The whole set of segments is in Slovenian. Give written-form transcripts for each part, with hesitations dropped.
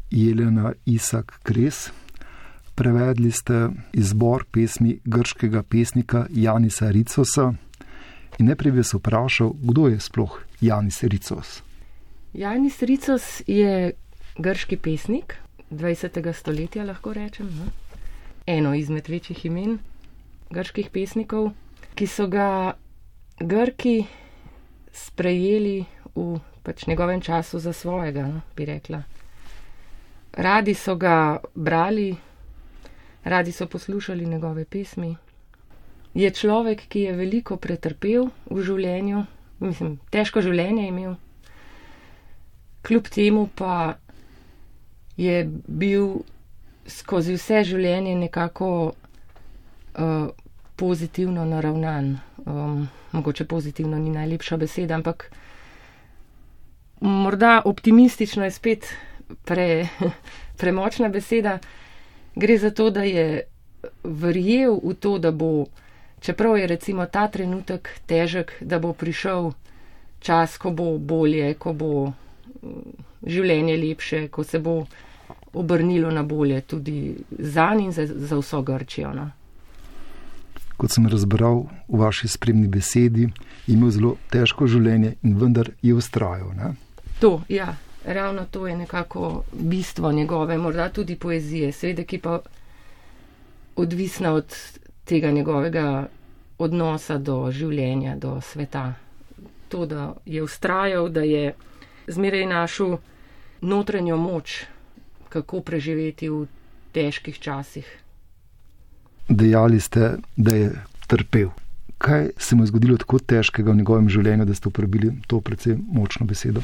Jelena Isak Kres. Prevedli ste izbor pesmi grškega pesnika Janisa Ritsosa. In najprej bi se vprašal, kdo je sploh Janis Ritsos? Janis Ritsos je grški pesnik 20. stoletja, lahko rečem. Eno izmed večjih imen grških pesnikov, ki so ga Grki sprejeli v njegovem času za svojega, bi rekla. Radi so ga brali, radi so poslušali njegove pesmi. Je človek, ki je veliko pretrpel v življenju, težko življenje je imel. Kljub temu pa je bil skozi vse življenje nekako pozitivno naravnan. Mogoče pozitivno ni najlepša beseda, ampak morda optimistično je spet premočna beseda. Gre za to, da je verjel v to, da bo, čeprav je recimo ta trenutek težek, da bo prišel čas, ko bo bolje, ko bo življenje lepše, ko se bo obrnilo na bolje tudi zanj in za vso Grčijo. No. Kot sem razbral v vaši spremni besedi, je imel zelo težko življenje in vendar je vztrajal. Ne? To, ja, ravno to je nekako bistvo njegove, morda tudi poezije, seveda, ki pa odvisna od tega njegovega odnosa do življenja, do sveta. To, da je vztrajal, da je zmeraj našel notranjo moč, kako preživeti v težkih časih. Dejali ste, da je trpel. Kaj se mu je zgodilo tako težkega v njegovem življenju, da ste uporabili to precej močno besedo?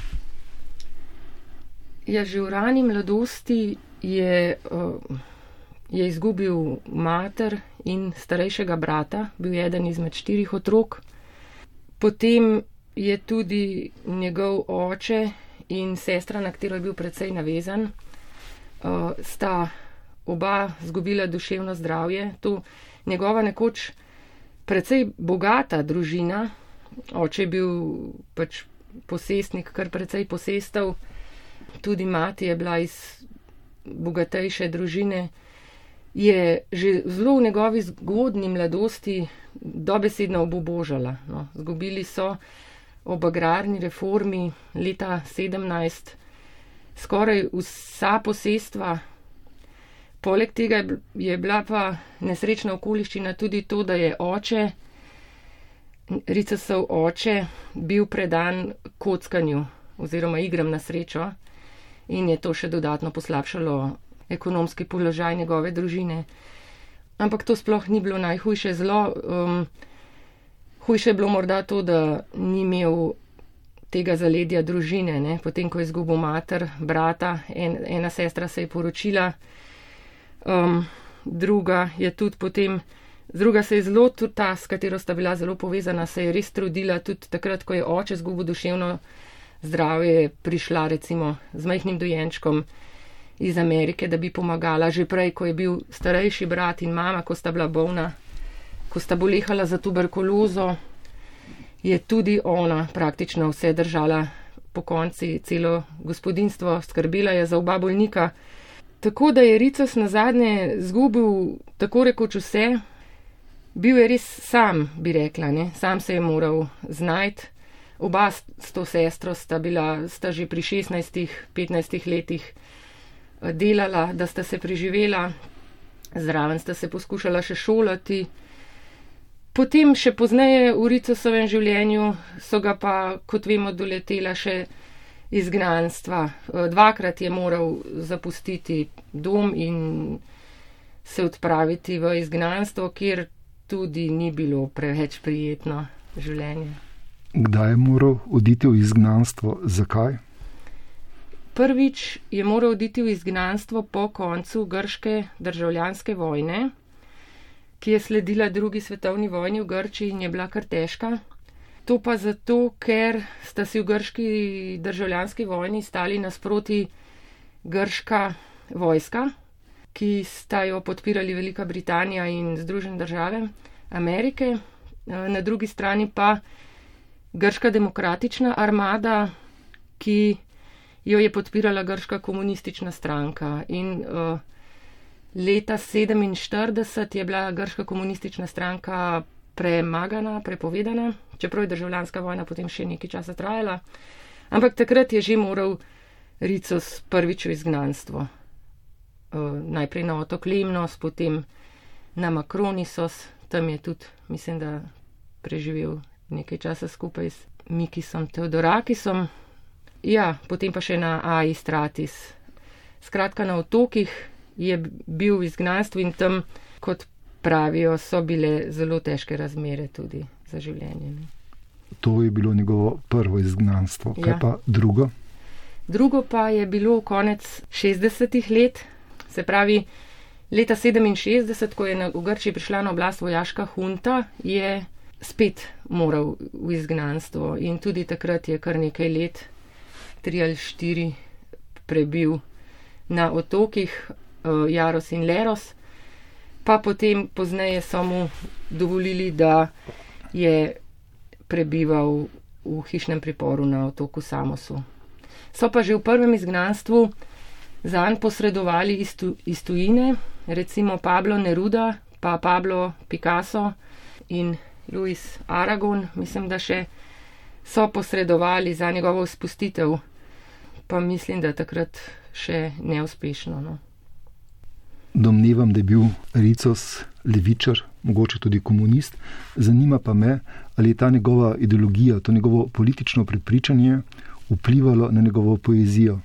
Ja, že v rani mladosti je izgubil mater in starejšega brata, bil eden izmed 4 otrok. Potem je tudi njegov oče in sestra, na katero je bil precej navezan, sta oba zgubila duševno zdravje. To njegova nekoč precej bogata družina, oče je bil posestnik, kar precej posestev, tudi mati je bila iz bogatejše družine, je že zelo v njegovi zgodnji mladosti dobesedno obubožala. No. Zgubili so ob agrarni reformi leta 17 skoraj vsa posestva. Poleg tega je bila pa nesrečna okoliščina tudi to, da je oče, Ritsosov oče, bil predan kockanju oziroma igram na srečo in je to še dodatno poslabšalo ekonomski položaj njegove družine. Ampak to sploh ni bilo najhujše zlo. Hujše je bilo morda to, da ni imel tega zaledja družine. Ne? Potem, ko je izgubil mater, brata, ena sestra se je poročila, druga je tudi potem, druga se je zelo, tudi ta, s katero sta bila zelo povezana, se je res trudila, tudi takrat, ko je oče izgubil duševno zdravje, prišla recimo z majhnim dojenčkom iz Amerike, da bi pomagala. Že prej, ko je bil starejši brat in mama, ko sta bila bolna, ko sta bolehala za tuberkulozo, je tudi ona praktično vse držala pokonci, celo gospodinstvo, skrbela je za oba bolnika. Tako da je Ritsos nazadnje zgubil tako rekoč vse. Bil je res sam, bi rekla, ne? Sam se je moral znajti. Oba s to sestro sta že pri 16-15 letih delala, da sta se preživela, zraven sta se poskušala še šolati. Potem še pozneje v Ritsosovem življenju so ga pa, kot vemo, doletela še izgnanstva. 2-krat je moral zapustiti dom in se odpraviti v izgnanstvo, kjer tudi ni bilo preveč prijetno življenje. Kdaj je moral oditi v izgnanstvo? Zakaj? Prvič je moral oditi v izgnanstvo po koncu grške državljanske vojne, ki je sledila 2. svetovni vojni v Grčiji in je bila kar težka. To pa zato, ker sta si v grški državljanski vojni stali nasproti grška vojska, ki sta jo podpirali Velika Britanija in Združene države Amerike, na drugi strani pa grška demokratična armada, ki jo je podpirala grška komunistična stranka in leta 1947 je bila grška komunistična stranka premagana, prepovedana, čeprav je državljanska vojna potem še nekaj časa trajala. Ampak takrat je že moral Ricos prvič v izgnanstvo. Najprej na otok Lemnos, potem na Makronisos, tam je tudi, mislim, da preživel nekaj časa skupaj s Mikisom Theodorakisom. Ja, potem pa še na Aistratis. Skratka, na otokih je bil v izgnanstvu in tam, kot pravijo, so bile zelo težke razmere tudi za življenje. Ne. To je bilo njegovo prvo izgnanstvo. Kaj pa drugo? Drugo pa je bilo konec 60-ih let, se pravi leta 67, ko je v Grčiji prišla na oblast vojaška hunta, je spet moral v izgnanstvo in tudi takrat je kar nekaj let, 3 ali 4, prebil na otokih Jaros in Leros, pa potem pozneje so mu dovolili, da je prebival v hišnem priporu na otoku Samosu. So pa že v prvem izgnanstvu zanj posredovali iz tujine, recimo Pablo Neruda, pa Pablo Picasso in Louis Aragon, mislim, da še so posredovali za njegovo spustitev, pa mislim, da takrat še neuspešno. No. Domnevam, da je bil Ricos levičar, mogoče tudi komunist. Zanima pa me, ali je ta njegova ideologija, to njegovo politično prepričanje vplivalo na njegovo poezijo.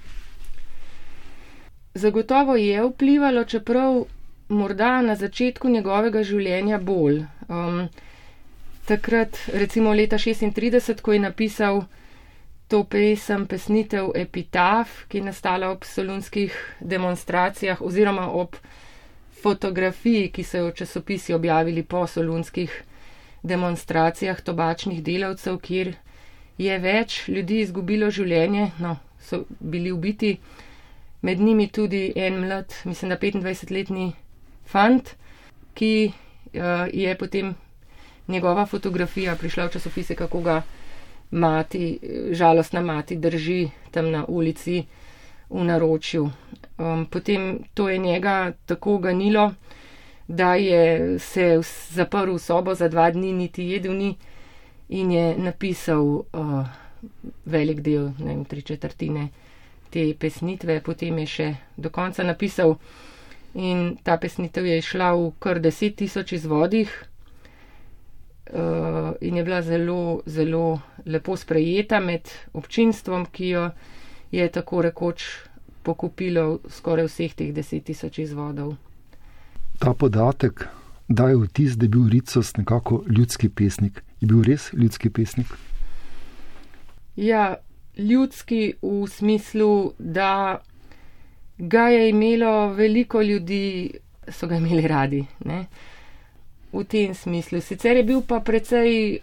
Zagotovo je vplivalo, čeprav morda na začetku njegovega življenja bolj. Takrat, recimo leta 1936, ko je napisal to pesnitev Epitaf, ki je nastala ob solunskih demonstracijah oziroma ob fotografiji, ki so jo v časopisi objavili po solunskih demonstracijah tobačnih delavcev, kjer je več ljudi izgubilo življenje, so bili ubiti, med njimi tudi en mlad, mislim, da 25-letni fant, ki je potem njegova fotografija prišla v časopise, kako ga žalostna mati drži tam na ulici v naročju. Potem to je njega tako ganilo, da je se zaprl v sobo za 2 dni, niti jedel ni in je napisal velik del, 3/4 te pesnitve, potem je še do konca napisal in ta pesnitev je šla v kar 10 000 izvodih in je bila zelo, zelo lepo sprejeta med občinstvom, ki jo je tako rekoč pokupilo skoraj vseh teh 10 000 izvodov. Ta podatek daje vtis, da je bil Ricos nekako ljudski pesnik. Je bil res ljudski pesnik? Ja, ljudski v smislu, da ga je imelo veliko ljudi, so ga imeli radi, ne? V tem smislu. Sicer je bil pa precej,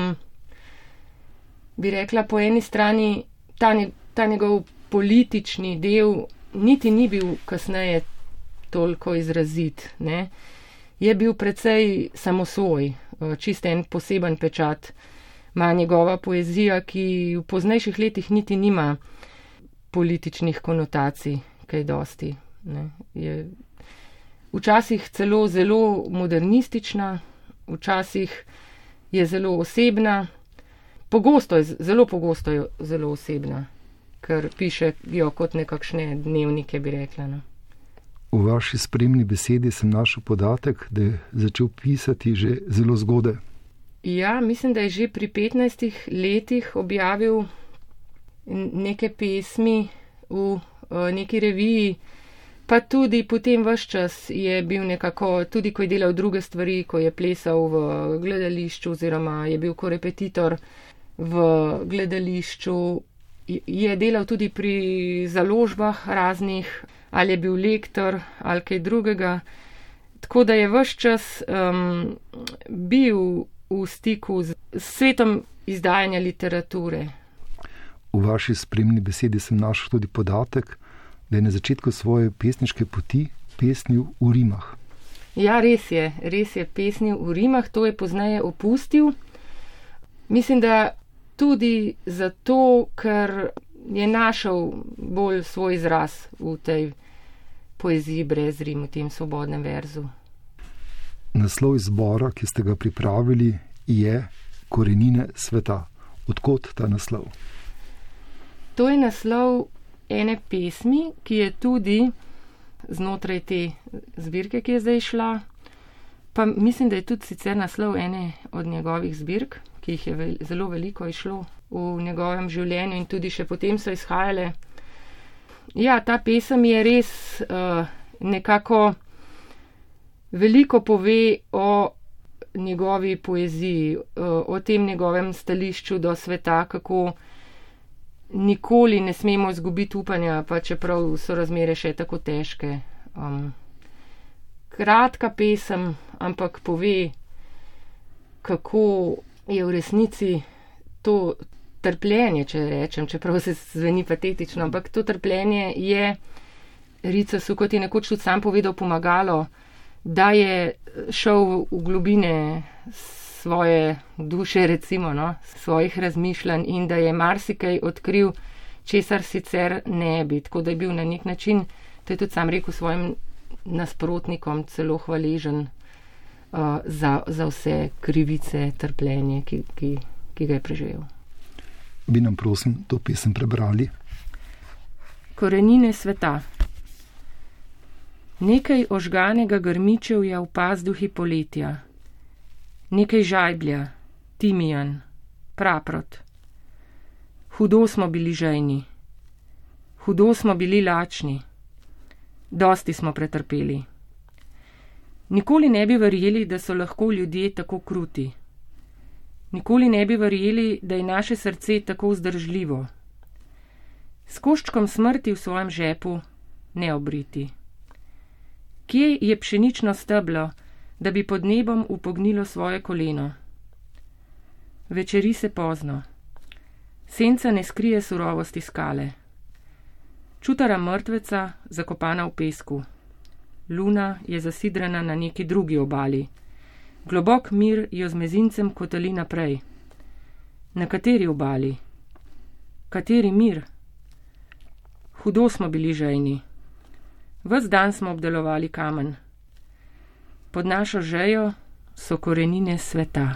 bi rekla, po eni strani ta njegov politični del niti ni bil kasneje toliko izrazit, ne? Je bil precej samosvoj, čist en poseben pečat. Ma njegova poezija, ki v poznejših letih niti nima političnih konotacij, kaj dosti, ne? Je včasih celo zelo modernistična, včasih je zelo osebna, zelo pogosto je zelo osebna, ker piše jo kot nekakšne dnevnike, bi rekla. No. V vaši spremni besedi sem našel podatek, da je začel pisati že zelo zgodaj. Ja, mislim, da je že pri 15 letih objavil neke pesmi v neki reviji, pa tudi potem ves čas je bil nekako, tudi ko je delal druge stvari, ko je plesal v gledališču oziroma je bil korepetitor v gledališču, je delal tudi pri založbah raznih, ali je bil lektor ali kaj drugega, tako da je ves čas bil v stiku z svetom izdajanja literature. V vaši spremni besedi sem našel tudi podatek, da je na začetku svoje pesniške poti pesnil v rimah. Ja, res je pesnil v rimah, to je pozneje opustil. Mislim, da tudi zato, ker je našel bolj svoj izraz v tej poeziji brez rim, v tem svobodnem verzu. Naslov izbora, ki ste ga pripravili, je Korenine sveta. Odkot ta naslov? To je naslov ene pesmi, ki je tudi znotraj te zbirke, ki je zdaj šla. Pa mislim, da je tudi sicer naslov ene od njegovih zbirk, ki jih je zelo veliko išlo v njegovem življenju in tudi še potem so izhajale. Ja, ta pesem je res nekako veliko pove o njegovi poeziji, o tem njegovem stališču do sveta, kako nikoli ne smemo izgubiti upanja, pa čeprav so razmere še tako težke. Kratka pesem, ampak pove, kako je v resnici to trpljenje, če rečem, čeprav se zveni patetično, ampak to trpljenje je Ricosu, kot je nekoč tudi sam povedal, pomagalo, da je šel v globine svoje duše, recimo, svojih razmišljanj in da je marsikaj odkril, česar sicer ne bi. Tako da je bil na nek način, to je tudi sam rekel svojim nasprotnikom, celo hvaležen za vse krivice, trpljenje, ki ga je preživel. Bi nam prosim to pesem prebrali? Korenine sveta. Nekaj ožganega grmičevja v pazduhi poletja, nekaj žajblja, timijan, praprot. Hudo smo bili žejni, hudo smo bili lačni, dosti smo pretrpeli. Nikoli ne bi verjeli, da so lahko ljudje tako kruti. Nikoli ne bi verjeli, da je naše srce tako vzdržljivo. S koščkom smrti v svojem žepu, neobriti. Kje je pšenično steblo, da bi pod nebom upognilo svoje koleno? Večeri se pozno. Senca ne skrije surovosti skale. Čutara mrtveca, zakopana v pesku. Luna je zasidrana na neki drugi obali. Globok mir jo z mezincem kotali naprej. Na kateri obali? Kateri mir? Hudo smo bili žejni. Ves dan smo obdelovali kamen. Pod našo žejo so korenine sveta.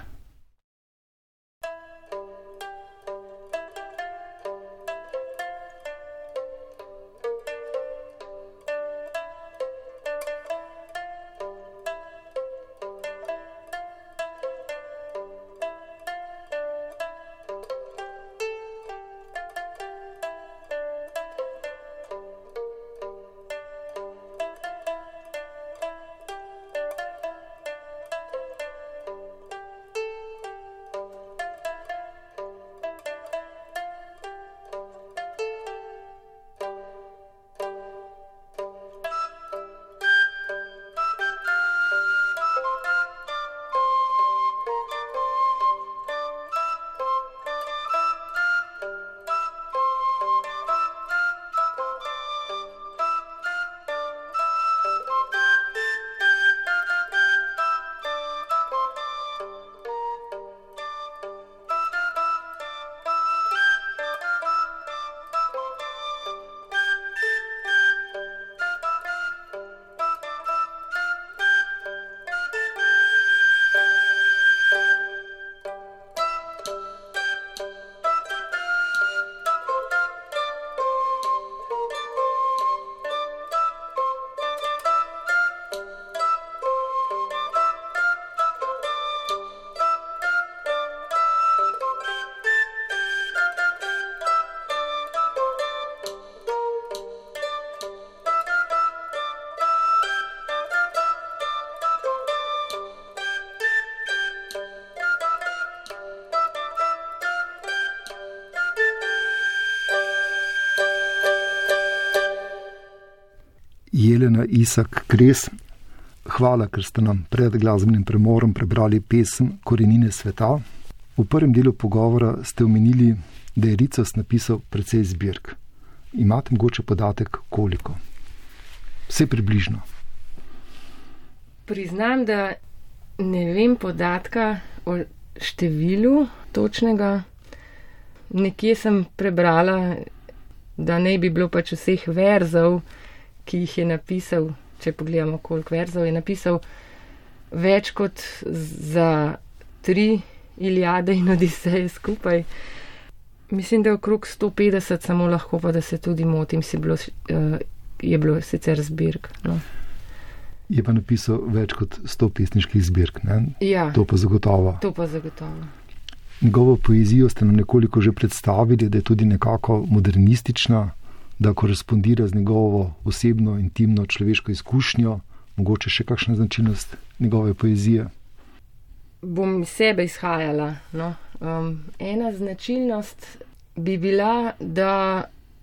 Jelena Isak Kres, hvala, ker ste nam pred glasbenim premorom prebrali pesem Korenine sveta. V prvem delu pogovora ste omenili, da je Ricos napisal precej zbirk. Imate mogoče podatek, koliko? Vse približno. Priznam, da ne vem podatka o številu točnega. Nekje sem prebrala da naj bi bilo pač vseh verzov, ki jih je napisal, če pogledamo, koliko verzov je napisal, več kot za 3 Iliade in Odiseje skupaj. Mislim, da je okrog 150, samo lahko pa, da se tudi motim, je bilo sicer zbirk. No. Je pa napisal več kot 100 pesniških zbirk, ne? Ja. To pa zagotovo. Njegovo poezijo ste nam nekoliko že predstavili, da je tudi nekako modernistična, da korespondira z njegovo osebno, intimno človeško izkušnjo. Mogoče še kakšna značilnost njegove poezije? Bom iz sebe izhajala. No. Ena značilnost bi bila, da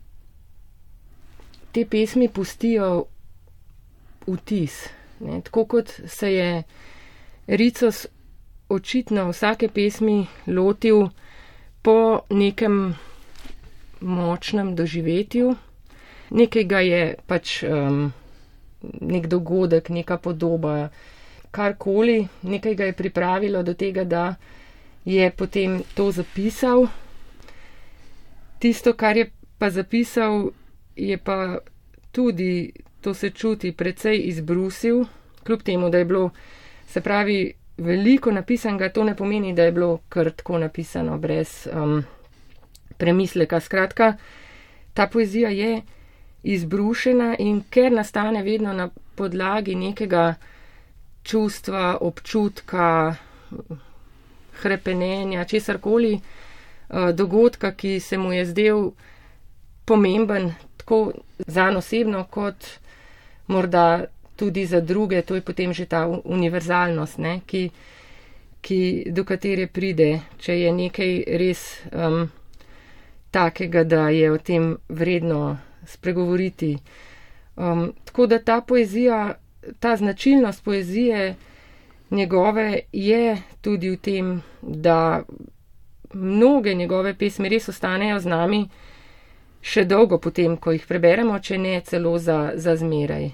te pesmi pustijo vtis. Ne. Tako kot se je Ricos očitno vsake pesmi lotil po nekem močnem doživetju. Nekaj ga je pač nek dogodek, neka podoba, karkoli, nekaj ga je pripravilo do tega, da je potem to zapisal. Tisto, kar je pa zapisal, je pa tudi, to se čuti, precej izbrusil, kljub temu, da je bilo, se pravi, veliko napisanega, to ne pomeni, da je bilo kar tako napisano, brez premisleka. Skratka, ta poezija je izbrušena in ker nastane vedno na podlagi nekega čustva, občutka, hrepenenja, česarkoli, dogodka, ki se mu je zdel pomemben, tako zanj osebno, kot morda tudi za druge, to je potem že ta univerzalnost, ne, do katere pride, če je nekaj res takega, da je o tem vredno spregovoriti. Tako da ta poezija, ta značilnost poezije njegove je tudi v tem, da mnoge njegove pesmi res ostanejo z nami še dolgo potem, ko jih preberemo, če ne celo za zmeraj.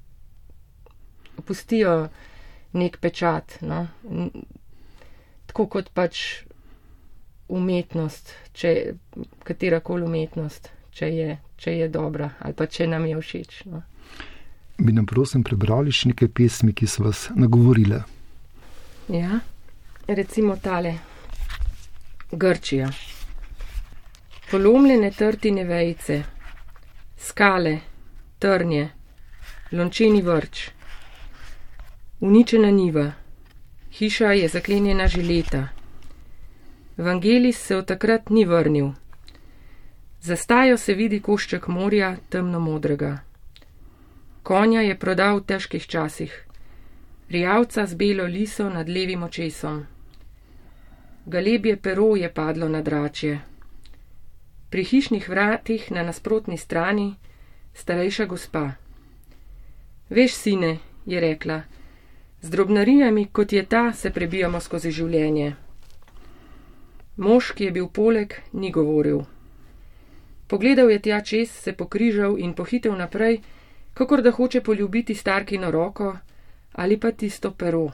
Pustijo nek pečat, no? Tako kot pač umetnost, katerakoli umetnost, če je dobra ali pa če nam je všeč. No? Bi nam prosim prebrali še nekaj pesmi, ki so vas nagovorile? Ja, recimo tale. Grčija. Polomljene trtine vejice, skale, trnje, lončeni vrč, uničena njiva, hiša je zaklenjena že leta. Vangelis se od takrat ni vrnil. Za stajo se vidi košček morja, temno modrega. Konja je prodal v težkih časih, rijavca z belo liso nad levim očesom. Galebje pero je padlo na dračje. Pri hišnih vratih na nasprotni strani starejša gospa. Veš, sine, je rekla, z drobnarijami, kot je ta, se prebijamo skozi življenje. Mož, ki je bil poleg, ni govoril. Pogledal je tja čez, se pokrižal in pohitel naprej, kakor da hoče poljubiti starkino roko ali pa tisto pero.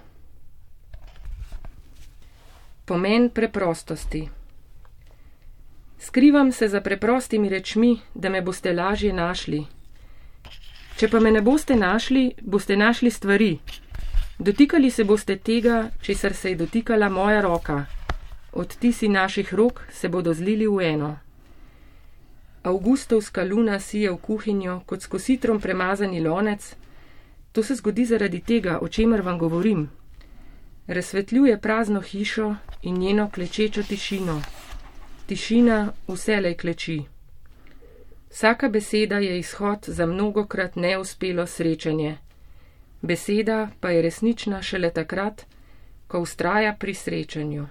Pomen preprostosti. Skrivam se za preprostimi rečmi, da me boste lažje našli. Če pa me ne boste našli stvari. Dotikali se boste tega, česar se je dotikala moja roka. Odtisi naših rok se bodo zlili v eno. Avgustovska luna sije v kuhinjo kot s kositrom premazani lonec. To se zgodi zaradi tega, o čemer vam govorim. Razsvetljuje prazno hišo in njeno klečečo tišino. Tišina vselej kleči. Vsaka beseda je izhod za mnogokrat neuspelo srečanje. Beseda pa je resnična šele takrat, ko vztraja pri srečanju.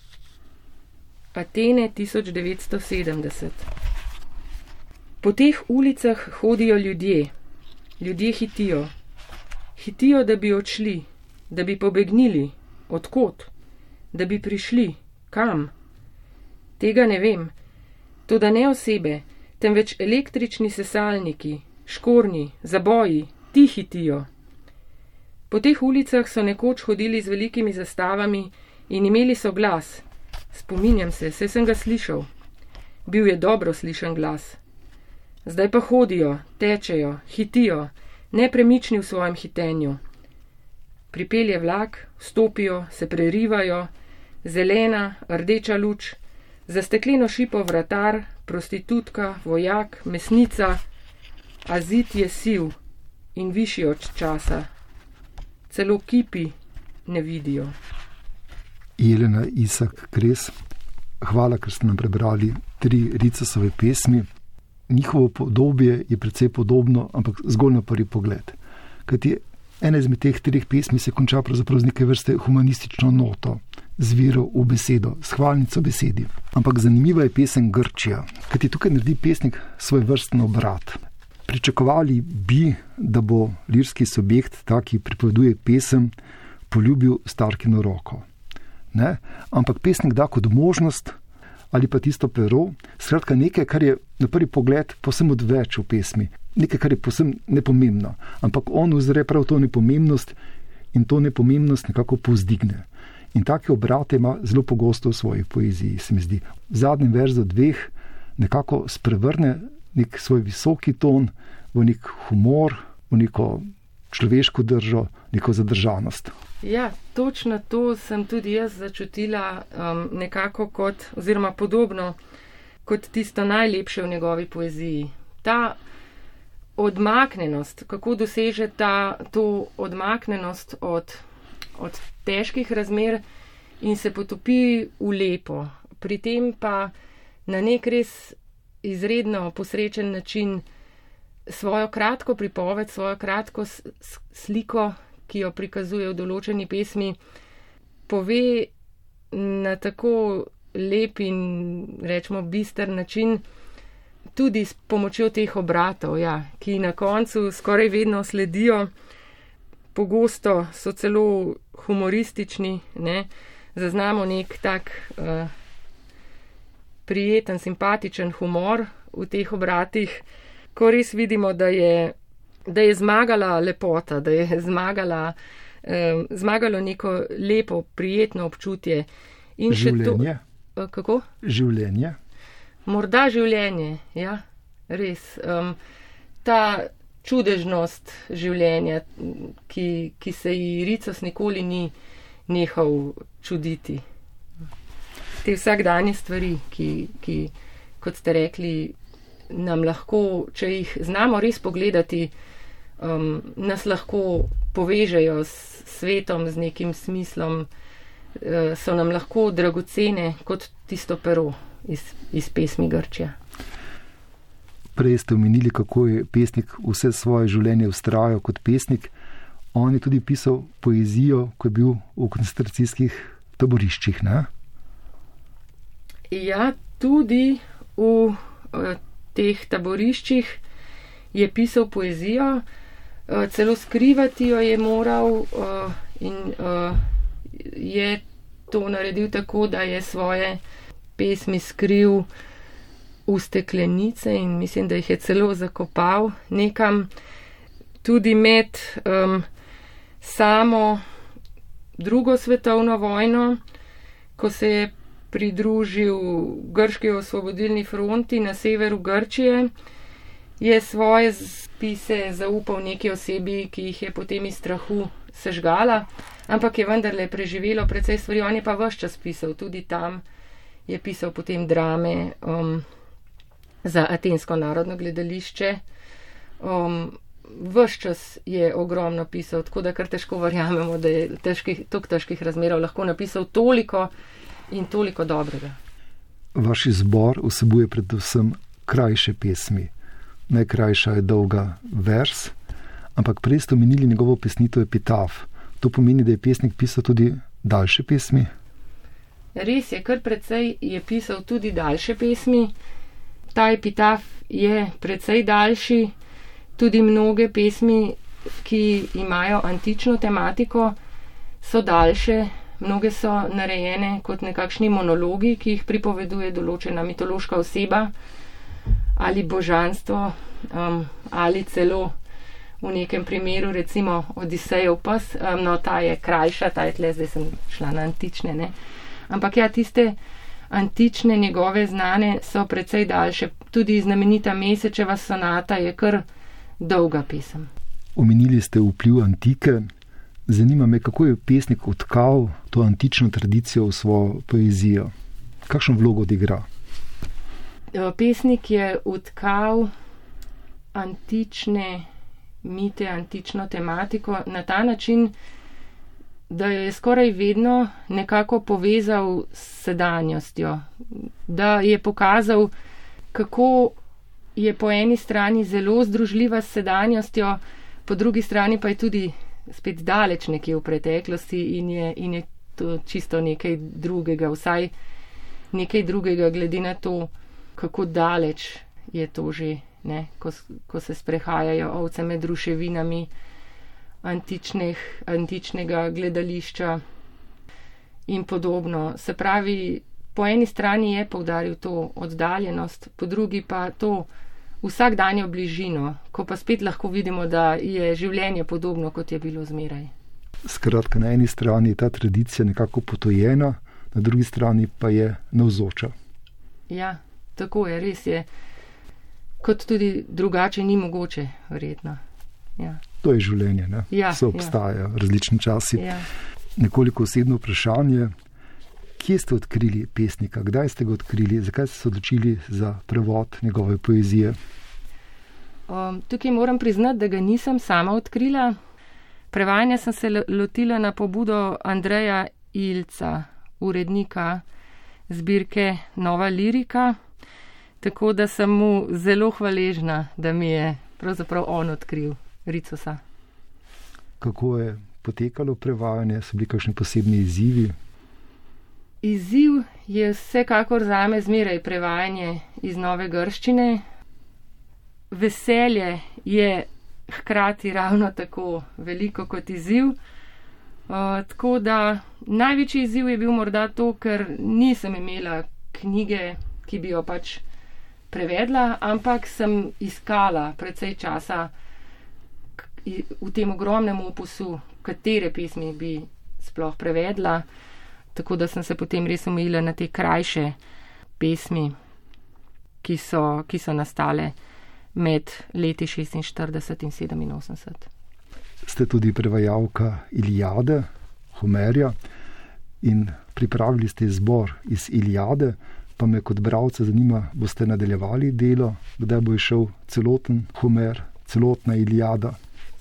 Atene 1970. Po teh ulicah hodijo ljudje. Ljudje hitijo. Hitijo, da bi odšli, da bi pobegnili. Od kod? Da bi prišli. Kam? Tega ne vem. Toda ne osebe, temveč električni sesalniki, škornji, zaboji, ti hitijo. Po teh ulicah so nekoč hodili z velikimi zastavami in imeli so glas. Spominjam se, saj sem ga slišal. Bil je dobro slišen glas. Zdaj pa hodijo, tečejo, hitijo, nepremični v svojem hitenju. Pripelje vlak, stopijo, se prerivajo, zelena, rdeča luč, za stekleno šipo vratar, prostitutka, vojak, mesnica, a zid je siv in višji od časa. Celo kipi ne vidijo. Jelena Isak Kres, hvala, ker ste nam prebrali 3 Ricosove pesmi. Njihovo podobje je precej podobno, ampak zgolj na prvi pogled. Kajti ena izmed teh 3 pesmi se konča pravzaprav z neke vrste humanistično noto, z vero v besedo, s hvalnico besedi. Ampak zanimiva je pesem Grčija, kajti tukaj naredi pesnik svoj vrsten obrat. Pričakovali bi, da bo lirski subjekt, ta, ki pripoveduje pesem, poljubil Starkino roko. Ne? Ampak pesnik da kot možnost ali pa tisto pero, skratka nekaj, kar je na prvi pogled povsem odveč v pesmi, nekaj, kar je povsem nepomembno, ampak on uzre prav to nepomembnost in to nepomembnost nekako povzdigne. In take obrate ima zelo pogosto v svoji poeziji, se mi zdi. V zadnjem verzu 2 nekako sprevrne nek svoj visoki ton v nek humor, v neko človeško držo, neko zadržanost. Ja, točno to sem tudi jaz začutila nekako kot, oziroma podobno kot tisto najlepše v njegovi poeziji. Ta odmaknenost, kako doseže to odmaknenost od težkih razmer in se potopi v lepo. Pri tem pa na nek res izredno posrečen način svojo kratko pripoved, svojo kratko sliko, ki jo prikazuje v določeni pesmi, pove na tako lep in, rečemo, bister način, tudi s pomočjo teh obratov, ja, ki na koncu skoraj vedno sledijo. Pogosto so celo humoristični, ne? Zaznamo nek tak prijeten, simpatičen humor v teh obratih, ko res vidimo, da je zmagala lepota, da je zmagalo neko lepo, prijetno občutje. In življenje. Kako? Življenje. Morda življenje, ja, res. Ta čudežnost življenja, ki se ji Ricos nikoli ni nehal čuditi. Te vsakdanje stvari, ki, kot ste rekli, nam lahko, če jih znamo res pogledati, nas lahko povežejo s svetom, z nekim smislom, so nam lahko dragocene kot tisto pero iz pesmi Grčija. Prej ste omenili, kako je pesnik vse svoje življenje vztrajal kot pesnik. On je tudi pisal poezijo, ko je bil v koncentracijskih taboriščih, ne? Ja, tudi v teh taboriščih je pisal poezijo, celo skrivati jo je moral in je to naredil tako, da je svoje pesmi skril v steklenice in mislim, da jih je celo zakopal nekam. Tudi med samo drugo svetovno vojno, ko se je pridružil Grški osvobodilni fronti na severu Grčije, je svoje spise zaupal neki osebi, ki jih je potem iz strahu sežgala, ampak je vendarle preživelo precej stvari. On je pa ves čas pisal, tudi tam je pisal potem drame za Atensko narodno gledališče. Ves čas je ogromno pisal, tako da kar težko verjamemo, da je toliko težkih razmerov lahko napisal toliko in toliko dobrega. Vaš izbor vsebuje predvsem krajše pesmi. Najkrajša je dolga vers, ampak prej ste omenili njegovo pesnito Epitaf. To pomeni, da je pesnik pisal tudi daljše pesmi? Res je, kar precej je pisal tudi daljše pesmi. Ta Epitaf je precej daljši. Tudi mnoge pesmi, ki imajo antično tematiko, so daljše. Mnoge so narejene kot nekakšni monologi, ki jih pripoveduje določena mitološka oseba ali božanstvo, ali celo v nekem primeru recimo Odisejev pes, no ta je krajša, ta je tle, zdaj sem šla na antične, ne. Ampak ja, tiste antične njegove znane so precej daljše. Tudi znamenita Mesečeva sonata je kar dolga pesem. Omenili ste vpliv antike. Zanima me, kako je pesnik odtkal to antično tradicijo v svojo poezijo. Kakšno vlogo odigra? Pesnik je odtkal antične mite, antično tematiko na ta način, da jo je skoraj vedno nekako povezal s sedanjostjo. Da je pokazal, kako je po eni strani zelo združljiva s sedanjostjo, po drugi strani pa je tudi spet daleč nekje v preteklosti in je to čisto nekaj drugega, vsaj nekaj drugega glede na to, kako daleč je to že, ne, ko se sprehajajo ovce med ruševinami antičnega gledališča in podobno. Se pravi, po eni strani je poudaril to oddaljenost, po drugi pa to vsakdanjo bližino, ko pa spet lahko vidimo, da je življenje podobno, kot je bilo zmeraj. Skratka, na eni strani je ta tradicija nekako potojena, na drugi strani pa je navzoča. Ja, tako je, res je. Kot tudi drugače ni mogoče, verjetno. Ja. To je življenje, ne? Ja, so obstajajo različni časi. Ja. Nekoliko osebno vprašanje. Kje ste odkrili pesnika? Kdaj ste ga odkrili? Zakaj ste se odločili za prevod njegove poezije? Tukaj moram priznati, da ga nisem sama odkrila. Prevajanja sem se lotila na pobudo Andreja Ilca, urednika zbirke Nova lirika, tako da sem mu zelo hvaležna, da mi je pravzaprav on odkril Ricosa. Kako je potekalo prevajanje? So bili kakšni posebni izzivi? Izziv je vsekakor zame zmeraj prevajanje iz nove grščine. Veselje je hkrati ravno tako veliko kot izziv. Tako da največji izziv je bil morda to, ker nisem imela knjige, ki bi jo pač prevedla, ampak sem iskala precej časa v tem ogromnem opusu, katere pesmi bi sploh prevedla. Tako da sem se potem res omejila na te krajše pesmi, ki so nastale med leti 46 in 87. Ste tudi prevajalka Iliade, Homerja, in pripravili ste izbor iz Iliade, pa me kot bralca zanima, boste nadaljevali delo, kdaj bo išel celoten Homer, celotna Iliada?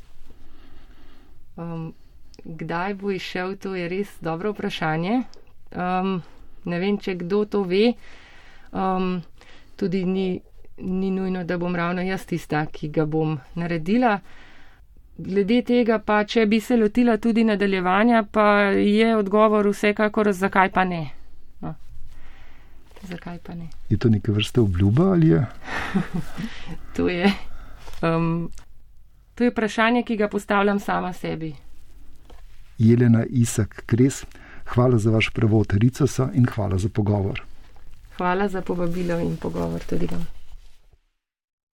Kdaj bo išel, to je res dobro vprašanje. Ne vem, če kdo to ve. Tudi ni nujno, da bom ravno jaz tista, ki ga bom naredila. Glede tega pa, če bi se lotila tudi nadaljevanja, pa je odgovor vsekakor, zakaj pa ne. No. Zakaj pa ne? Je to neke vrste obljuba ali je? To je vprašanje, ki ga postavljam sama sebi. Jelena Isak Kres, hvala za vaš prevod Ricosa in hvala za pogovor. Hvala za povabilo in pogovor tudi vam.